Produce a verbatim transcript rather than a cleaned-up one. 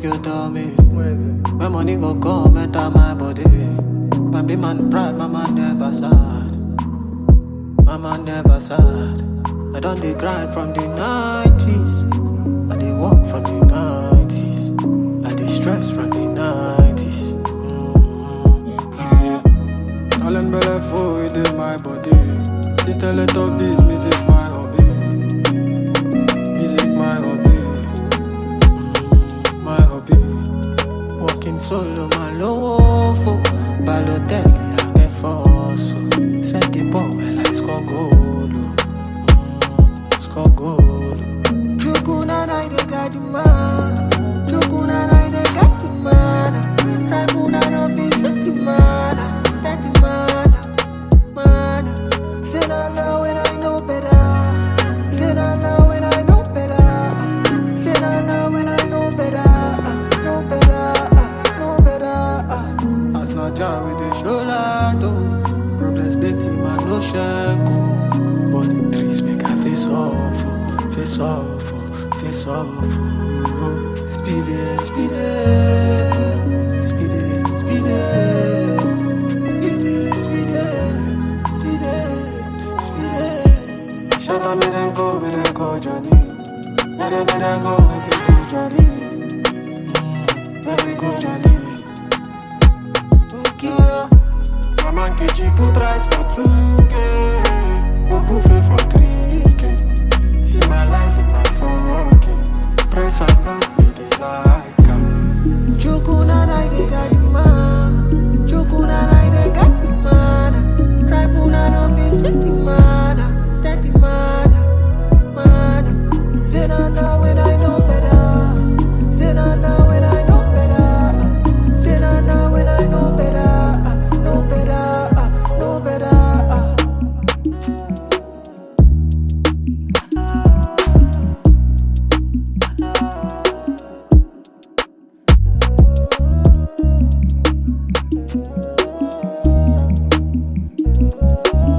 you tell me. Where is it? When money go come, enter my body. My big man pride, my man never sad. My man never sad. I done the grind from the nineties. I dey walk from the nineties. I dey stress from the nineties. Mm-hmm. Talent belly full within my body. Sister let up this music my hobby. Music my hobby. Mm, my hobby. Walking solo, my low for Balotelli, I get force. Set the ball well, I score goal. Mm, score goal. Chukuna na de gadi man. Chukuna na de gadi man. Tribuna no fit set the man. Set the man. Man. Say no now when I know better. Say no now when I know better. Say no now when I know better. Know better. Know better. As na jar with the shoulder though. Problems plenty man no shako. Burning trees make I face off. Face off. Face off. Speed it, speed it. Speed it, speed it. Speed it, speed it. Speed it, speed it. Shut up, me then go, me then go, Johnny. Let them, let them go, make it go, Johnny. Mm, let me go, Johnny. Okay. My man K G put rice for two K. Okufe for three K. See my life in my four K. Press and down, they dey like am. Chukuna na de gadi man. Chukuna na de gadi man. Tribuna no fit set the man. Steady man. Man. Say no now when I know better. Say no now when I know better. Say no now when I know better. Know better. Know better. Oh